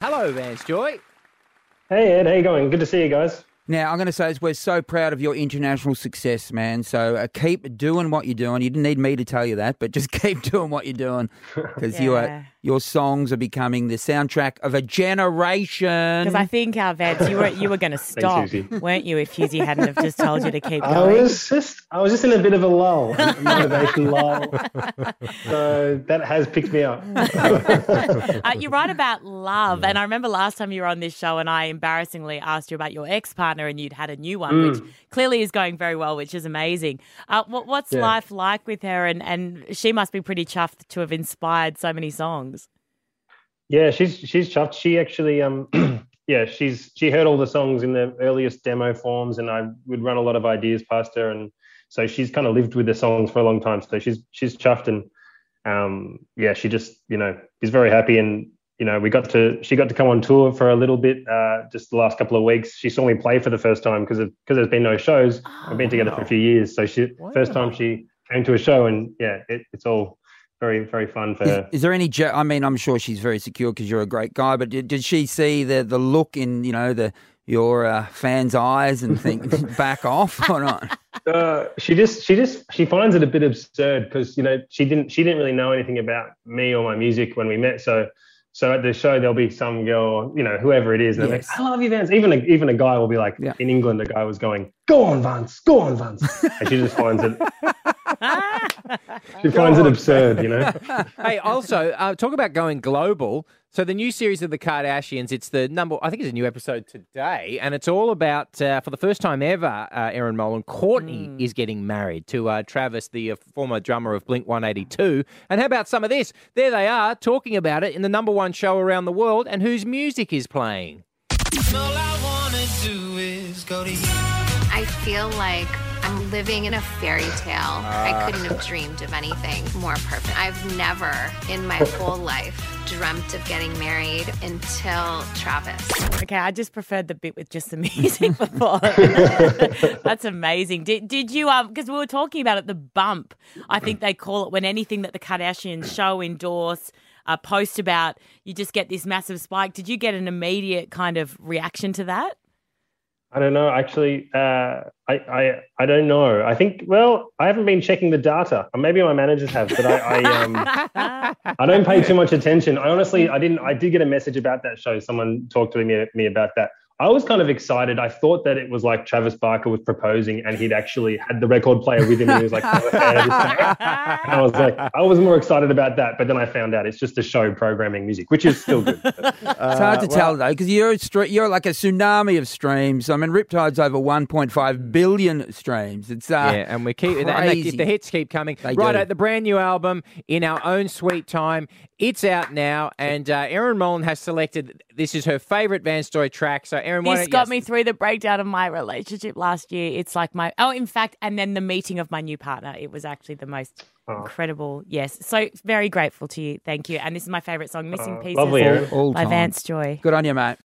Hello, Vance Joy. Hey Ed, how you going? Good to see you guys. Now, I'm going to say we're so proud of your international success, man. So keep doing what you're doing. You didn't need me to tell you that, but just keep doing what you're doing because your songs are becoming the soundtrack of a generation. Because I think, Vance, you were going to stop, weren't you, if Hughesy hadn't have just told you to keep going? I was just in a bit of a lull, a motivation lull. So that has picked me up. You write about love, and I remember last time you were on this show and I embarrassingly asked you about your ex-partner and you'd had a new one, which clearly is going very well, which is amazing. What's life like with her? And she must be pretty chuffed to have inspired so many songs. Yeah, she's chuffed. She actually, she heard all the songs in the earliest demo forms, and I would run a lot of ideas past her, and so she's kind of lived with the songs for a long time. So she's chuffed, and she just is very happy. And she got to come on tour for a little bit just the last couple of weeks. She saw me play for the first time because there's been no shows. I've been together for a few years, so first time she came to a show, and it's all very, very fun for her. Is there any? I mean, I'm sure she's very secure because you're a great guy. But did she see the look in your fans' eyes and think back off or not? She finds it a bit absurd because she didn't really know anything about me or my music when we met. So at the show there'll be some girl, whoever it is, and they're like, "I love you, Vance." Even a guy will be like, in England, a guy was going, "Go on, Vance, go on, Vance," and she just finds it. She finds it absurd, Hey, also, talk about going global. So the new series of the Kardashians, it's I think it's a new episode today, and it's all about, for the first time ever, Erin Molan, Kourtney is getting married to Travis, the former drummer of Blink-182. And how about some of this? There they are, talking about it in the number one show around the world, and whose music is playing. All I wanna do is go to you. I feel like I'm living in a fairy tale. I couldn't have dreamed of anything more perfect. I've never in my whole life dreamt of getting married until Travis. Okay, I just preferred the bit with just the music before. That's amazing. Did you, because we were talking about it, the bump, I think they call it, when anything that the Kardashians show, endorse, post about, you just get this massive spike. Did you get an immediate kind of reaction to that? I don't know. Actually, I don't know. I think, I haven't been checking the data. Maybe my managers have, but I don't pay too much attention. I did get a message about that show. Someone talked to me about that. I was kind of excited. I thought that it was like Travis Barker was proposing and he'd actually had the record player with him and he was like, I was like, I was more excited about that. But then I found out it's just a show programming music, which is still good. It's hard to tell, though, because you're like a tsunami of streams. I mean, Riptide's over 1.5 billion streams. It's and we keep crazy. And the hits keep coming. They right do. at the brand new album, In Our Own Sweet Time. It's out now, and Erin Molan has selected, this is her favourite Vance Joy track. So, Erin, This got me through the breakdown of my relationship last year. It's like and then the meeting of my new partner. It was actually the most incredible. Yes. So very grateful to you. Thank you. And this is my favourite song, Missing Pieces lovely, Erin. All by time. Vance Joy. Good on you, mate.